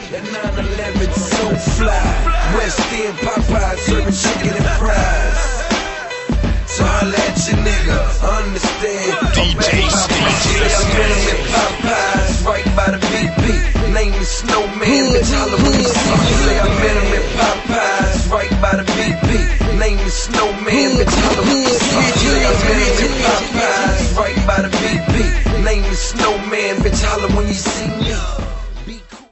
That 911 so fly. West End Popeyes serving chicken and fries. So holla at your nigga, understand. DJ Steve. I met him at Popeyes, right by the BP. Name is Snowman, bitch, holla when you see me. Say I met him at Popeyes, right by the BP. Name is Snowman, bitch, holla when you see me. Say I met him at Popeyes, right by the BP. Name is Snowman, bitch, holla when you see me.